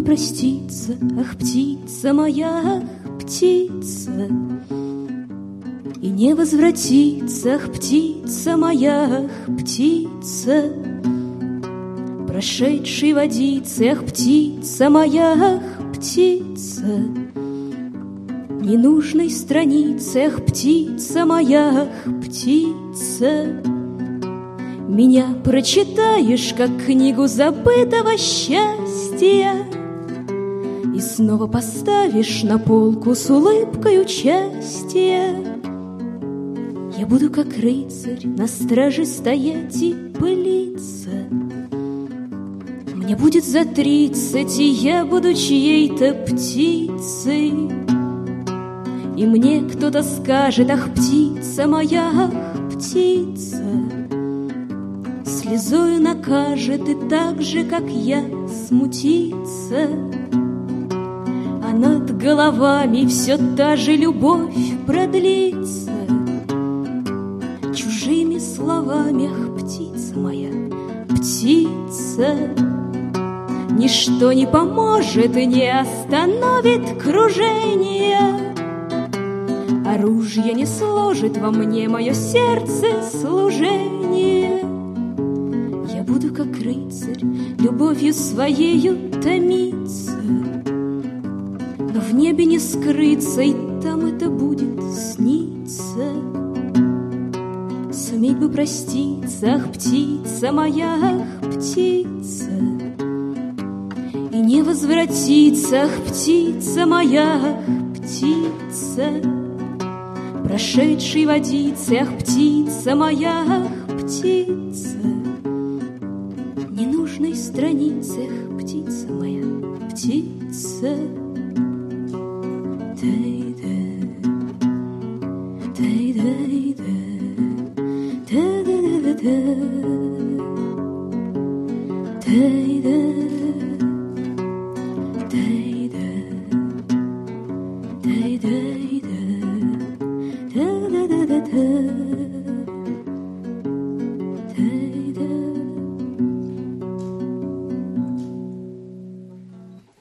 проститься, ах, птица моя, ах, птица, и не возвратиться, ах, птица моя, ах, птица, прошедшей водицы, ах, птица моя, ах, птица, ненужной страницы, ах, птица моя, ах, птица, меня прочитаешь, как книгу забытого счастья, и снова поставишь на полку с улыбкой участия. Я буду, как рыцарь, на страже стоять и пылиться. Мне будет за 30, и я буду чьей-то птицей. И мне кто-то скажет: ах, птица моя, ах, птица, слезою накажет, и так же, как я, смутиться. А над головами все та же любовь продлится. Чужими словами, ах, птица моя, птица, ничто не поможет и не остановит кружение. Оружие не сложит во мне мое сердце служение. Я буду, как рыцарь, любовью своею томиться, но в небе не скрыться, и там это будет сниться. Суметь бы проститься, ах, птица моя, ах, птица, и не возвратиться, ах, птица моя, ах, птица, прошедшей водицы, ах, птица моя, ах, птица, ненужной страницы, ах, птица моя, птица. Day, day, day.